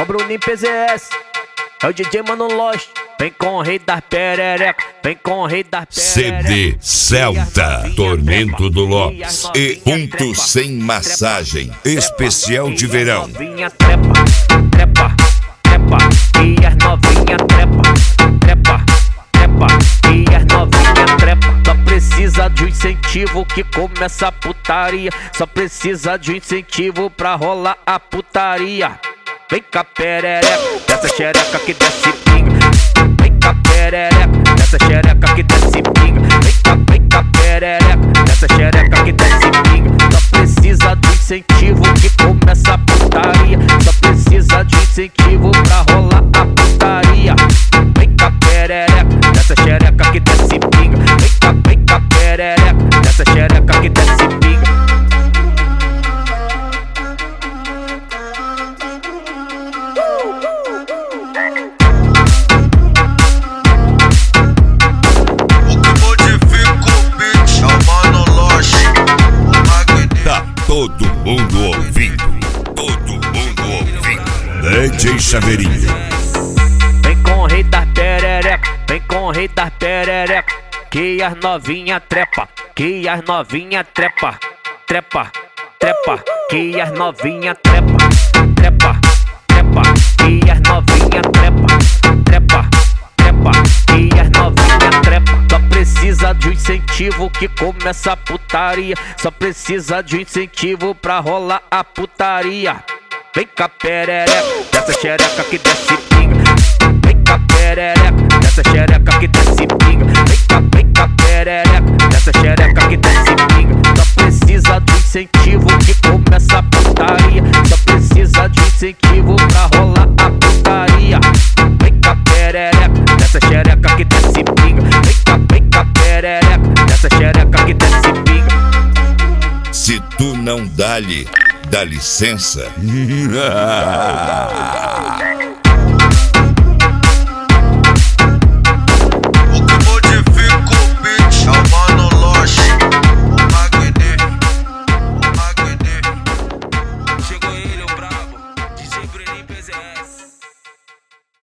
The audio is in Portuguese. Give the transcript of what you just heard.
É o Bruninho PZS, é o DJ Mano Lost. Vem com o rei das perereca, vem com o rei das perereca. CD Celta, Tormento do Lopes e Ponto Sem Massagem, especial de verão. Novinha trepa, trepa, trepa, e as novinha trepa, trepa, trepa, e as novinha trepa. Só precisa de um incentivo que começa a putaria. Só precisa de um incentivo pra rolar a putaria. Vem cá perereca, dessa xereca que desce pinga. Vem cá perereca, dessa xereca que desce pinga. Vem cá perereca, dessa xereca que desce pinga. Só precisa de um incentivo que começa a putaria. Só precisa de um incentivo pra rolar a putaria. Vem cá perereca, dessa xereca que desce pinga. Vem cá perereca, dessa xereca que desce pinga. Todo mundo ouvindo, todo mundo ouvindo. DJ Chaveirinho. Vem com o rei das perereca, vem com o rei das perereca. Que as novinha trepa, que as novinha trepa, trepa, trepa. Que as novinha trepa, trepa, trepa. Que as novinha trepa, trepa, trepa. Que as novinha trepa. Só precisa de um incentivo que começa a putaria. Só precisa de um incentivo pra rolar a putaria. Vem cá perereca, dessa xereca que desce pinga. Vem cá perereca, dessa xereca que desce pinga. Vem cá perereca, dessa xereca que desce pinga. Só precisa de um incentivo que começa a putaria. Só precisa de um incentivo pra rolar a putaria. Vem cá perereca, dessa xereca que desce pinga. Vem cá perereca, dessa xereca que desce pinga. Se tu não dá-lhe, dá licença.